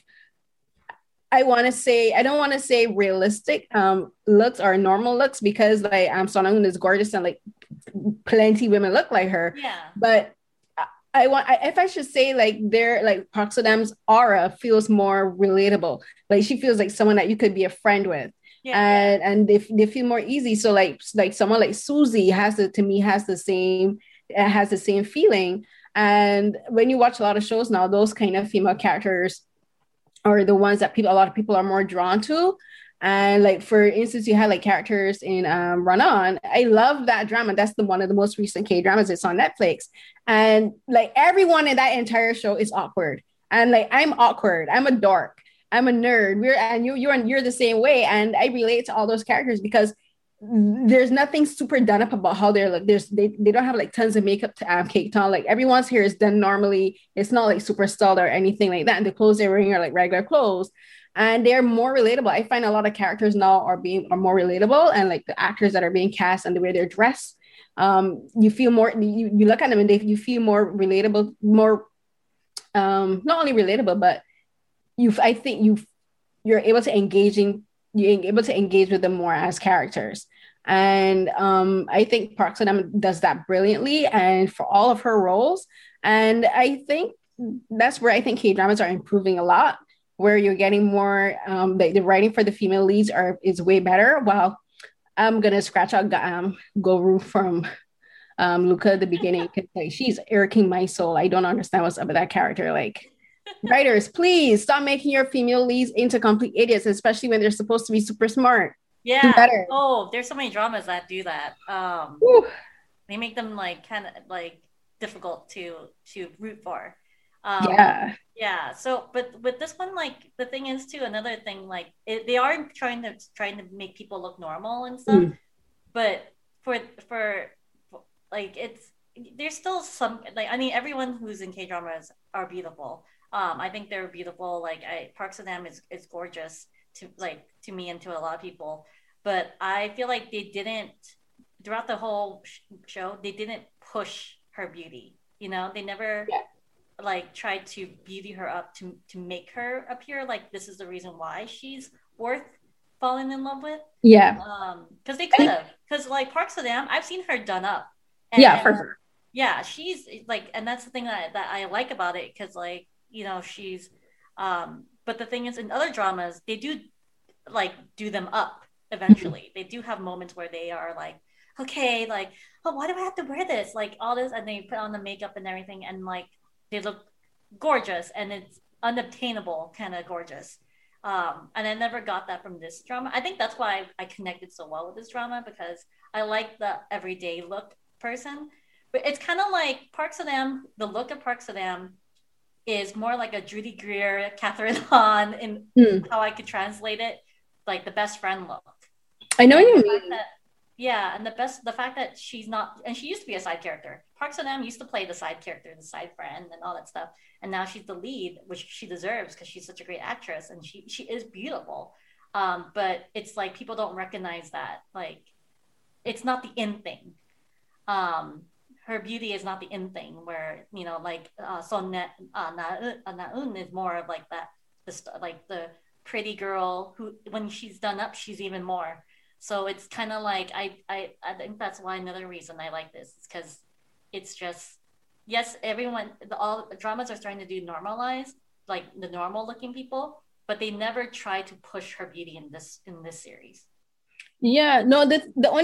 I don't want to say realistic looks or normal looks, because like Son Na-eun is gorgeous and like plenty women look like her. Yeah. But if I should say, like, Park So-dam's aura feels more relatable. Like, she feels like someone that you could be a friend with. Yeah. And they feel more easy. So like someone like Suzy has the same feeling. And when you watch a lot of shows now, those kind of female characters are the ones that a lot of people are more drawn to. And like, for instance, you had like characters in Run On. I love that drama. That's one of the most recent K-dramas. It's on Netflix. And like, everyone in that entire show is awkward. And like, I'm awkward. I'm a dork. I'm a nerd. You're the same way. And I relate to all those characters because there's nothing super done up about how they look. They don't have like tons of makeup to caked on. Like, everyone's hair is done normally. It's not like super styled or anything like that. And the clothes they're wearing are like regular clothes. And they're more relatable. I find a lot of characters now are more relatable, and like the actors that are being cast and the way they're dressed, you feel more. You look at them and you feel more relatable, more not only relatable, but I think you're able to engage with them more as characters. And I think Park So-dam does that brilliantly, and for all of her roles. And I think that's where I think K-dramas are improving a lot, where you're getting more, the writing for the female leads is way better. Well, I'm gonna scratch out Go-woo from Luca at the beginning, because like, she's irking my soul. I don't understand what's up with that character. Like, writers, please stop making your female leads into complete idiots, especially when they're supposed to be super smart. Yeah. Do better. Oh, there's so many dramas that do that. They make them like kind of like difficult to root for. Yeah. So, but with this one, like, the thing is too, another thing, like, they are trying to make people look normal and stuff, but for like, there's still some, like, I mean, everyone who's in K-dramas are beautiful. I think they're beautiful. Like, Park So-dam is gorgeous to me and to a lot of people, but I feel like they didn't, throughout the whole show, they didn't push her beauty. You know, they never. Yeah. Like, tried to beauty her up to make her appear like this is the reason why she's worth falling in love with. Yeah. Because they could have. Because like Park So-dam, I've seen her done up. Yeah, for sure. Yeah, she's like, and that's the thing that I like about it, because like, you know, she's but the thing is, in other dramas, they do like do them up eventually. They do have moments where they are like, okay, like, oh, why do I have to wear this? Like, all this, and they put on the makeup and everything, and like, they look gorgeous, and it's unobtainable kind of gorgeous. And I never got that from this drama. I think that's why I connected so well with this drama, because I like the everyday look person. But it's kind of like Park So-dam, the look of Park So-dam is more like a Judy Greer, Catherine Hahn, in how I could translate it, like the best friend look. I know what you mean. Yeah, and the fact that she's not, and she used to be a side character. Park So-dam used to play the side character, the side friend, and all that stuff. And now she's the lead, which she deserves because she's such a great actress, and she is beautiful. But it's like people don't recognize that. Like, it's not the in thing. Her beauty is not the in thing. Where, you know, like Son Na-eun is more of like that, like the pretty girl who, when she's done up, she's even more. So it's kind of like, I think that's why another reason I like this is because it's just, yes, all dramas are starting to do normalize, like the normal looking people, but they never try to push her beauty in this series. Yeah, no, the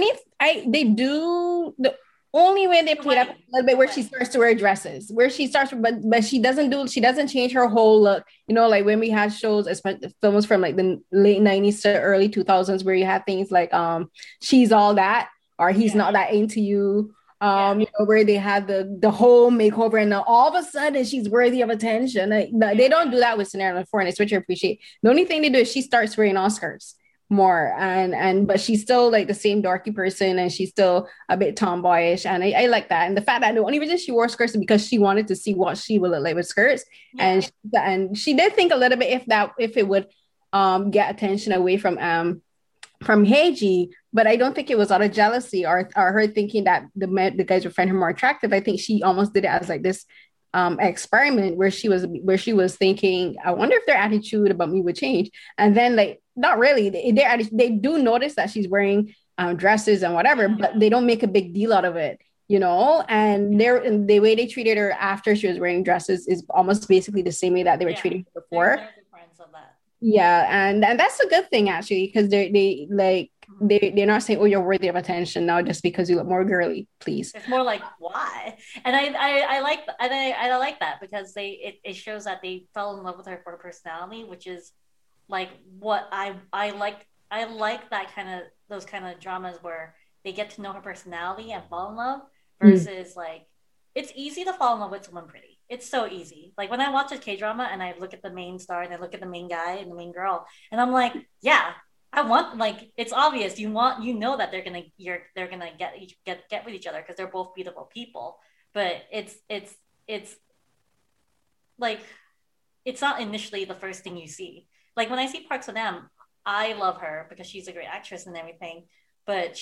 only way they played up a little bit where she starts to wear dresses, but she doesn't change her whole look. You know, like when we had shows, films from like the late 90s to early 2000s, where you had things like She's All That, or He's Not That Into You. You know, where they had the whole makeover, and now all of a sudden she's worthy of attention. They don't do that with Scenario 4, and it's what you appreciate. The only thing they do is she starts wearing Oscars. more. And but she's still like the same dorky person, and she's still a bit tomboyish, and I like that. And the fact that the only reason she wore skirts is because she wanted to see what she would look like with skirts. Yeah. And she did think a little bit if it would get attention away from Heiji, but I don't think it was out of jealousy or her thinking that the guys would find her more attractive. I think she almost did it as like this experiment where she was thinking, I wonder if their attitude about me would change. And then like not really. They do notice that she's wearing dresses and whatever, but they don't make a big deal out of it, you know. And the way they treated her after she was wearing dresses is almost basically the same way that they were treating her before. Yeah, and that's a good thing actually, because they're not saying, oh, you're worthy of attention now just because you look more girly, please. It's more like, why? And I like that because it shows that they fell in love with her for her personality, which is like what I like. I like that those kind of dramas where they get to know her personality and fall in love versus like, it's easy to fall in love with someone pretty. It's so easy. Like when I watch a K-drama and I look at the main star and I look at the main guy and the main girl, and I'm like, yeah, I want, like, it's obvious you know that they're gonna get with each other because they're both beautiful people. But it's like, it's not initially the first thing you see. Like when I see Park Seo-nam, I love her because she's a great actress and everything. But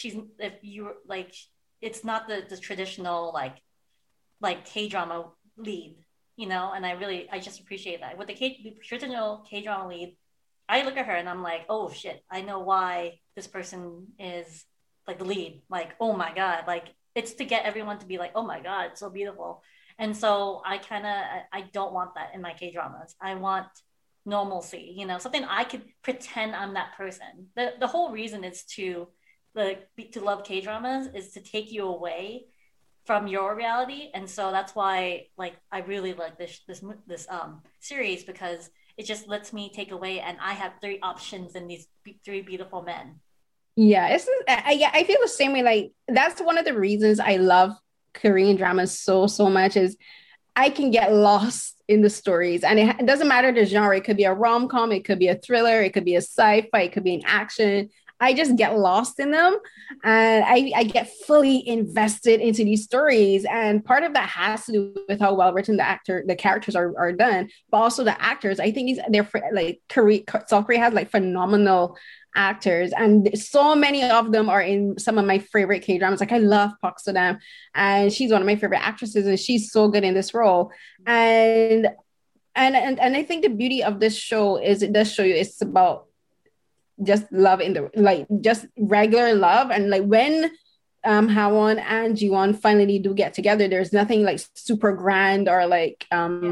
it's not the traditional like K-drama lead, you know. And I just appreciate that with the traditional K-drama lead. I look at her and I'm like, oh shit, I know why this person is like the lead. Like, oh my God, like it's to get everyone to be like, oh my God, it's so beautiful. And so I don't want that in my K-dramas. I want normalcy, you know, something I could pretend I'm that person. The whole reason is to love K-dramas is to take you away from your reality. And so that's why like I really like this series, because it just lets me take away, and I have 3 options in these 3 beautiful men. Yeah, I feel the same way. Like that's one of the reasons I love Korean dramas so much, is I can get lost in the stories, and it doesn't matter the genre. It could be a rom-com, it could be a thriller, it could be a sci-fi, it could be an action. I just get lost in them, and I get fully invested into these stories. And part of that has to do with how well written the characters are done, but also the actors. I think South Korea has like phenomenal actors, and so many of them are in some of my favorite K-dramas. Like I love Park Seo-nam, and she's one of my favorite actresses, and she's so good in this role. And I think the beauty of this show is it does show you it's about just love just regular love. And like when Hwon and Ji-won finally do get together, there's nothing like super grand or like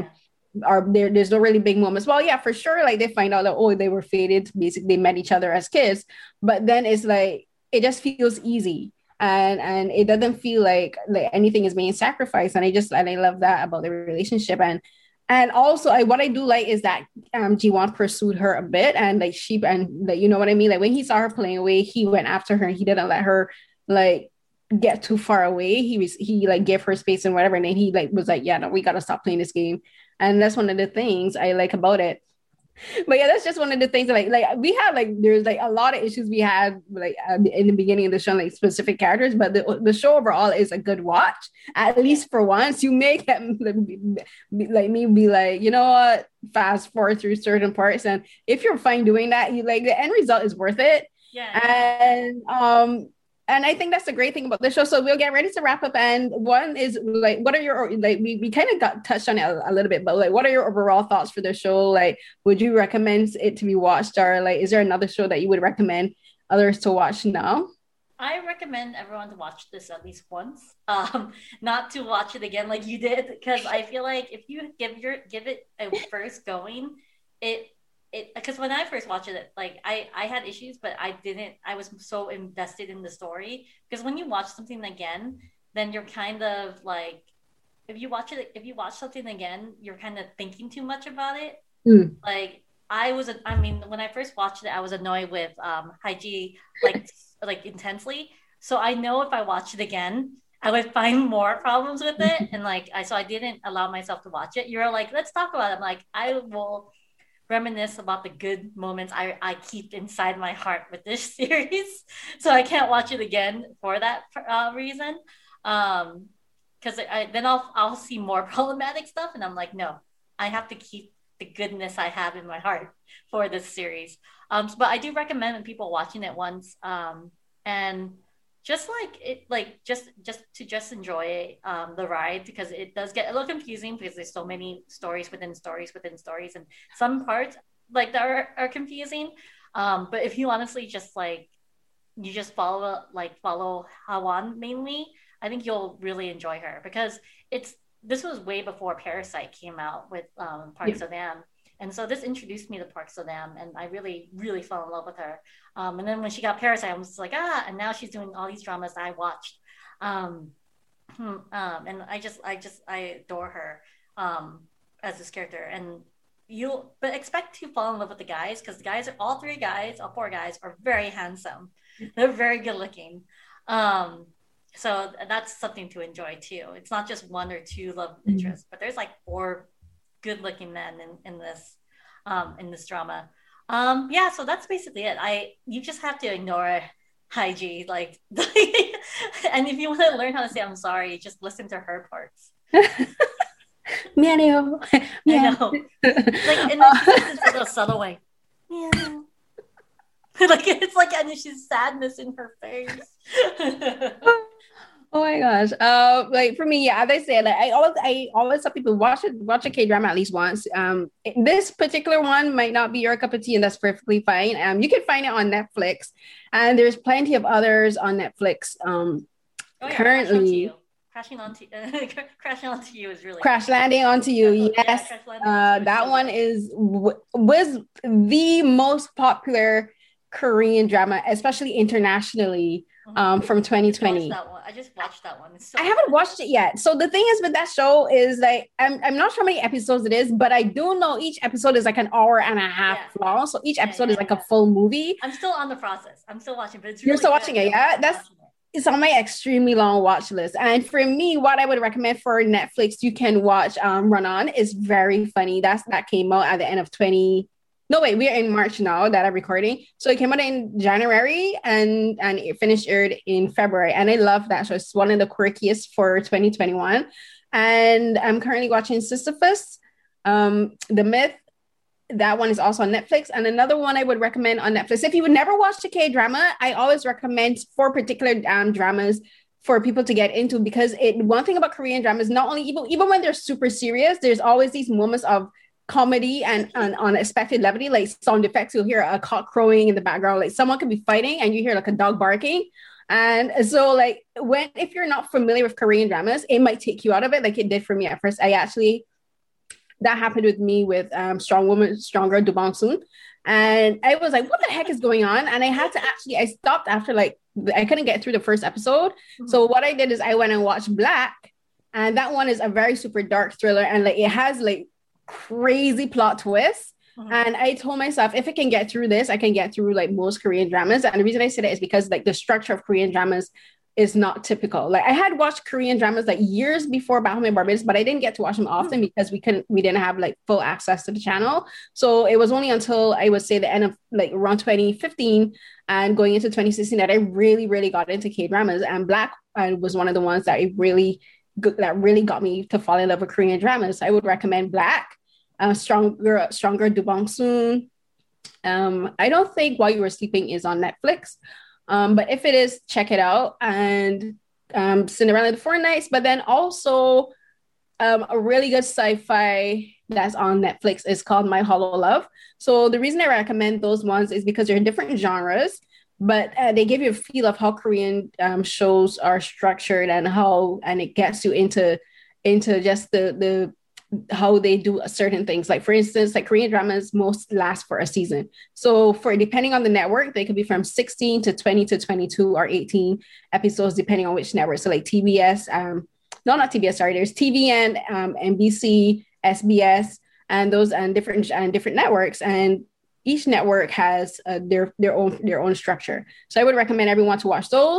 or there's no really big moments. Well, yeah, for sure, like they find out that, oh, they were fated, basically they met each other as kids, but then it's like it just feels easy, and it doesn't feel like anything is being sacrificed. And I love that about the relationship. And also, what I do like is that Ji-won pursued her a bit, and like you know what I mean? Like when he saw her playing away, he went after her, and he didn't let her like get too far away. He like gave her space and whatever, and then he like was like, yeah, no, we gotta stop playing this game. And that's one of the things I like about it. But yeah, that's just one of the things that like we have, like there's like a lot of issues we had like in the beginning of the show, like specific characters, but the show overall is a good watch. At least for once, you make them like me be like, you know what, fast forward through certain parts, and if you're fine doing that, you like the end result is worth it. Yeah. And I think that's the great thing about the show. So we'll get ready to wrap up. And one is like, what are your, like, we kind of got touched on it a little bit, but like, what are your overall thoughts for the show? Like, would you recommend it to be watched, or like, is there another show that you would recommend others to watch now? I recommend everyone to watch this at least once, not to watch it again like you did, because I feel like if you give it a first going, because when I first watched it, like I had issues, but I was so invested in the story, because when you watch something again, then you're kind of like, if you watch something again, you're kind of thinking too much about it. Like when I first watched it, I was annoyed with Haiji like intensely. So I know if I watch it again, I would find more problems with it. And like, so I didn't allow myself to watch it. You're like, let's talk about it. I'm like, I will reminisce about the good moments I keep inside my heart with this series. So I can't watch it again for that reason. Because then I'll see more problematic stuff, and I'm like, no, I have to keep the goodness I have in my heart for this series. But I do recommend people watching it once, and just enjoy the ride, because it does get a little confusing because there's so many stories within stories within stories, and some parts like that are confusing. But if you honestly just you just follow Hawan mainly, I think you'll really enjoy her, because this was way before Parasite came out with Park So-dam. And so this introduced me to Park So-dam, and I really, really fell in love with her. And then when she got Parasite, I was like, and now she's doing all these dramas that I watched. And I adore her as this character. And but expect to fall in love with the guys, because all four guys are very handsome. They're very good looking. So that's something to enjoy too. It's not just one or two love interests, but there's like four good-looking men in this drama. So that's basically it. You just have to ignore Haiji, and if you want to learn how to say I'm sorry, just listen to her parts. Meow. I know. In a little subtle way. Meow. It's like, and she's sadness in her face. Oh my gosh. For me, as I said, I always tell people watch a K-drama at least once. This particular one might not be your cup of tea, and that's perfectly fine. You can find it on Netflix, and there's plenty of others on Netflix. Currently, Crashing Onto You is really Crash Landing Onto You. Yes, that one was the most popular Korean drama, especially internationally. From 2020. I just watched that one. I haven't watched it yet. So the thing is with that show is I'm not sure how many episodes it is, but I do know each episode is like an hour and a half long. So each episode is like a full movie. I'm still on the process. I'm still watching, but You're still watching it, yeah? It's on my extremely long watch list. And for me, what I would recommend for Netflix, you can watch Run On. Is very funny. That came out at the end of we're in March now that I'm recording. So it came out in January and it aired in February. And I love that show. It's one of the quirkiest for 2021. And I'm currently watching Sisyphus, The Myth. That one is also on Netflix. And another one I would recommend on Netflix, if you would never watch a K-drama, I always recommend 4 particular dramas for people to get into, because one thing about Korean dramas, not only even when they're super serious, there's always these moments of comedy and unexpected levity, like sound effects. You'll hear a cock crowing in the background, like someone could be fighting and you hear like a dog barking. And so if you're not familiar with Korean dramas, it might take you out of it, like it did for me at first. That happened with me with Strong Woman, Stronger, Do Bong Soon. And I was like, what the heck is going on? And I stopped after I couldn't get through the first episode. Mm-hmm. So what I did is I went and watched Black. And that one is a very super dark thriller. And it has crazy plot twists. Mm-hmm. And I told myself, if I can get through this, I can get through most Korean dramas. And the reason I say that is because the structure of Korean dramas is not typical. I had watched Korean dramas years before Back Home in Barbados, but I didn't get to watch them often because we didn't have full access to the channel. So it was only until I would say the end of around 2015 and going into 2016 that I really, really got into K-dramas. And Black was one of the ones that really got me to fall in love with Korean dramas. I would recommend Black. Stronger, Do Bong Soon. I don't think While You Were Sleeping is on Netflix, but if it is, check it out. And Cinderella the Four Knights, but then also a really good sci-fi that's on Netflix is called My Hollow Love. So the reason I recommend those ones is because they're different genres, but they give you a feel of how Korean shows are structured and it gets you into just the how they do certain things. For instance, Korean dramas most last for a season. So depending on the network, they could be from 16 to 20 to 22 or 18 episodes, depending on which network. So TBS, not TBS, sorry, there's TVN, NBC, SBS, and those and different networks. And each network has their own structure. So I would recommend everyone to watch those.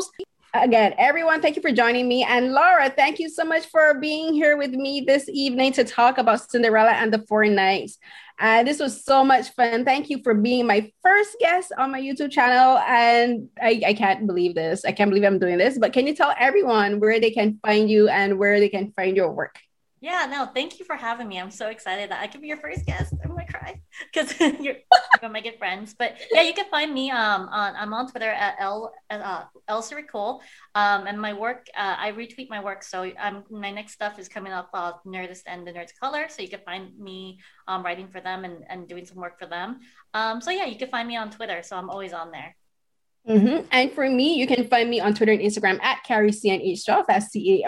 Again, everyone, thank you for joining me. And Laura, thank you so much for being here with me this evening to talk about Cinderella and the Four Knights. This was so much fun. Thank you for being my first guest on my YouTube channel. And I can't believe this. I can't believe I'm doing this. But can you tell everyone where they can find you and where they can find your work? Yeah, no, thank you for having me. I'm so excited that I could be your first guest. I'm gonna cry because you're one of my good friends. But yeah, you can find me I'm on Twitter at Elsiricole. And my work, I retweet my work. So my next stuff is coming up, Nerdist and the Nerds Color. So you can find me writing for them and doing some work for them. So yeah, you can find me on Twitter. So I'm always on there. Mm-hmm. And for me, you can find me on Twitter and Instagram at CarrieCNH12. That's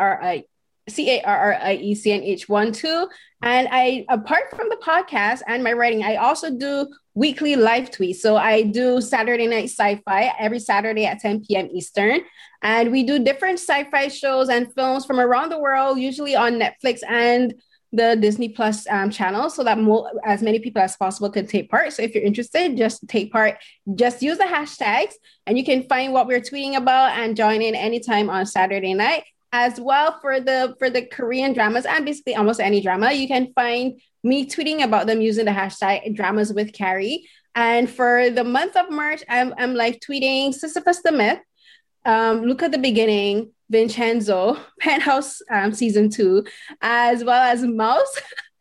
CarrieCNH12. And apart from the podcast and my writing, I also do weekly live tweets. So I do Saturday Night Sci-Fi every Saturday at 10 p.m. Eastern. And we do different sci-fi shows and films from around the world, usually on Netflix and the Disney Plus channel, so that as many people as possible can take part. So if you're interested, just take part. Just use the hashtags and you can find what we're tweeting about and join in anytime on Saturday night. As well, for the Korean dramas and basically almost any drama, you can find me tweeting about them using the hashtag Dramas with Carrie. And for the month of March, I'm live tweeting Sisyphus the Myth, Look at the Beginning, Vincenzo, Penthouse season 2, as well as Mouse.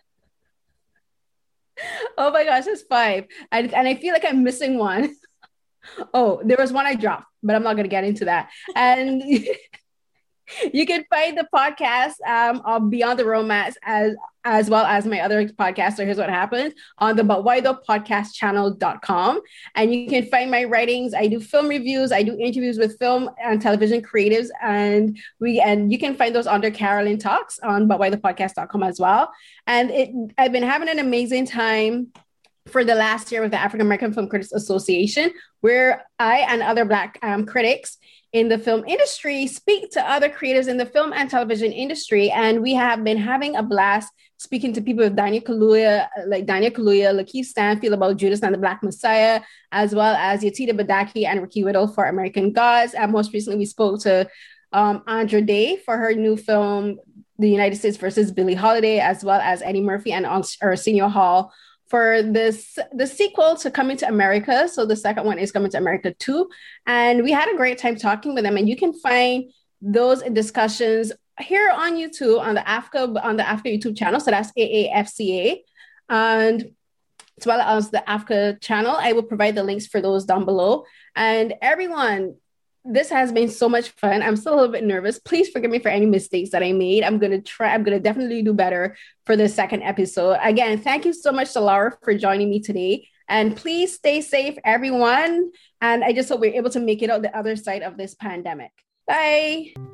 Oh my gosh, it's 5. And I feel like I'm missing one. Oh, there was one I dropped, but I'm not going to get into that. And you can find the podcast of Beyond the Romance as well as my other podcast, So Here's What Happened, on the But Why the Podcast channel.com. And you can find my writings. I do film reviews. I do interviews with film and television creatives. And you can find those under Carolyn Talks on butwhythepodcast.com as well. And I've been having an amazing time for the last year with the African American Film Critics Association, where I and other Black critics in the film industry speak to other creators in the film and television industry. And we have been having a blast speaking to people with Daniel Kaluuya, Lakeith Stanfield about Judas and the Black Messiah, as well as Yetida Badaki and Ricky Whittle for American Gods. And most recently, we spoke to Andra Day for her new film, The United States versus Billie Holiday, as well as Eddie Murphy and Arsenio Hall for the sequel to Coming to America. So the second one is Coming to America 2. And we had a great time talking with them. And you can find those discussions here on YouTube on the AFCA YouTube channel. So that's AAFCA. And as well as the AFCA channel. I will provide the links for those down below. And everyone, this has been so much fun. I'm still a little bit nervous. Please forgive me for any mistakes that I made. I'm going to definitely do better for the second episode. Again, thank you so much to Laura for joining me today. And please stay safe, everyone. And I just hope we're able to make it out the other side of this pandemic. Bye.